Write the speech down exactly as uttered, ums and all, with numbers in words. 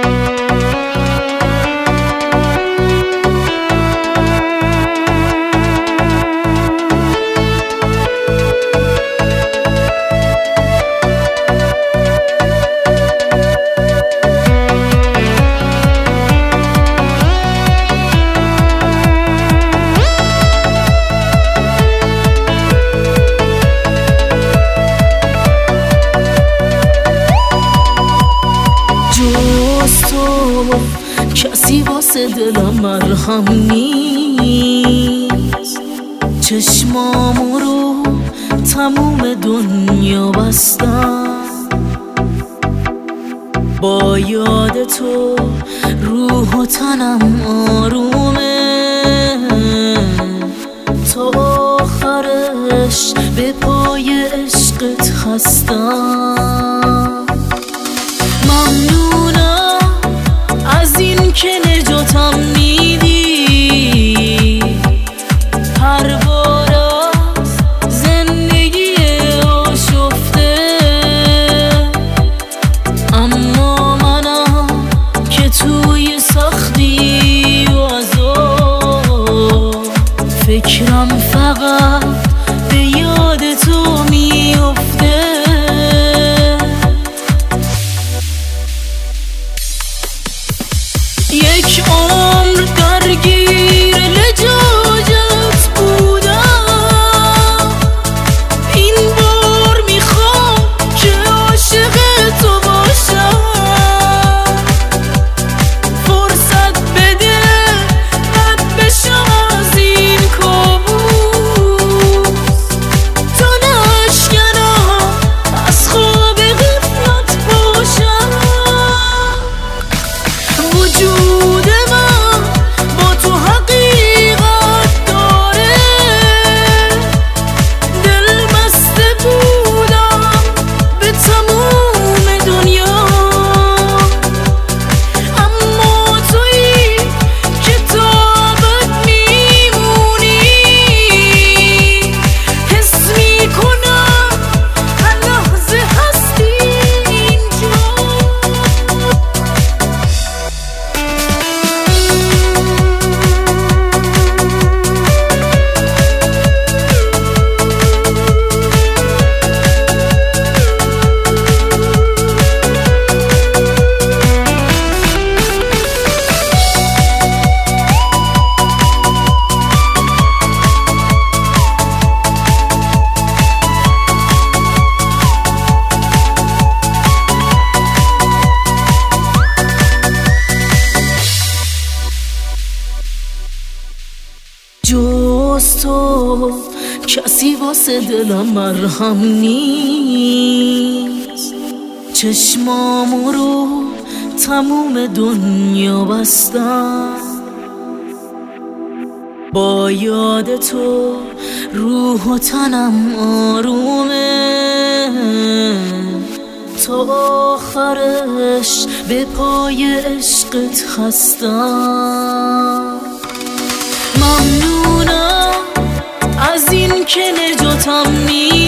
کسی واسه دلم مرهم نیست. چشمامو رو تموم دنیا بستم، با یاد تو روح و تنم آرومه. تا آخرش به پای عشقت خستم. ممنونم از این که نجاتم میدی، هر بار از زندگی آشفته. اما منم که توی سختی و عذاب فکرم فقط به یاد تو میفته. یک عمر درگیر لجاجت بودم، این بار میخوام که عاشق تو باشم. فرصت بده رد بشم از این کابوس، تا نشکنم از خواب غفلت باشم. وجود من با تو حقیقت داره، دل بسته بودم به تموم دنیا. اما تویی که تا ابد میمونی، حس میکنم هر لحظه هستی اینجا. جز تو کسی واسه دلم مرهم نیست. چشمامو رو تموم دنیا بستم، با یاد تو روح و تنم آرومه. تا آخرش به پای عشقت خستم. ممنونم از این که نجاتم میدی،